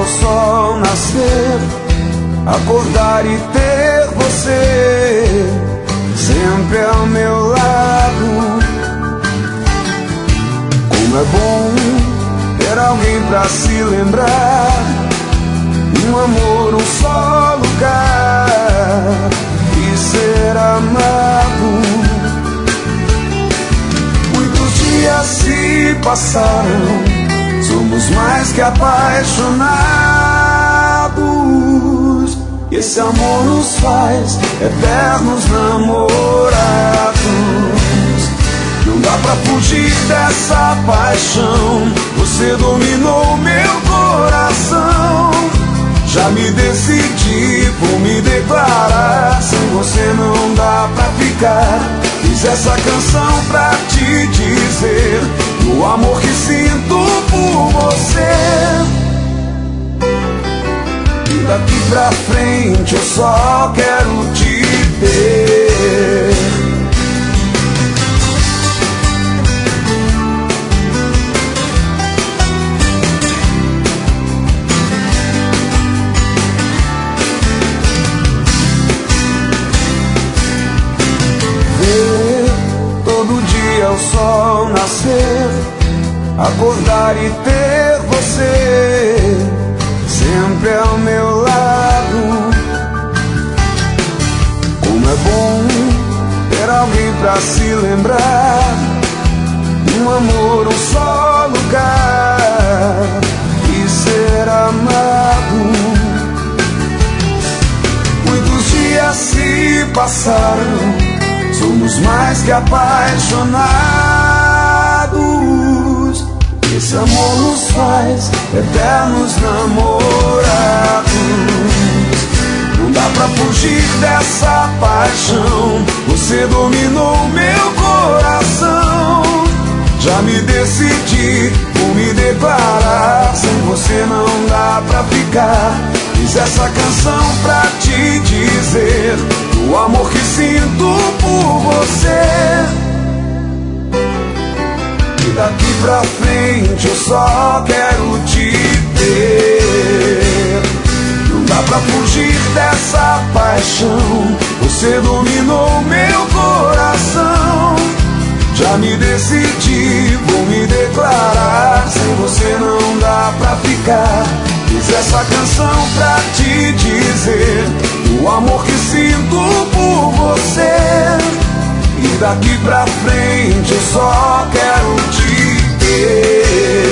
o sol nascer, acordar e ter você sempre ao meu lado. Como é bom ter alguém pra se lembrar, um amor, um só lugar e ser amado. Muitos dias se passaram, somos mais que apaixonados, e esse amor nos faz eternos namorados. Não dá pra fugir dessa paixão, você dominou meu coração. Já me decidi, vou me declarar, sem você não dá pra ficar. Fiz essa canção pra te dizer o amor que sinto por você. E daqui pra frente eu só quero te ter. Todo dia o sol nascer, acordar e ter você sempre ao meu lado. Como é bom ter alguém pra se lembrar, um amor, um só lugar e ser amado. Muitos dias se passaram, somos mais que apaixonados, esse amor nos faz eternos namorados. Não dá pra fugir dessa paixão, você dominou meu coração. Já me decidi, vou me declarar, sem você não dá pra ficar. Fiz essa canção pra te dizer o amor que sinto por você. E daqui pra frente eu só quero te ter. Não dá pra fugir dessa paixão, você dominou meu coração. Já me decidi, vou me declarar, sem você não dá pra ficar. Fiz essa canção pra te dizer o amor que sinto por você. E daqui pra frente eu só quero te ter.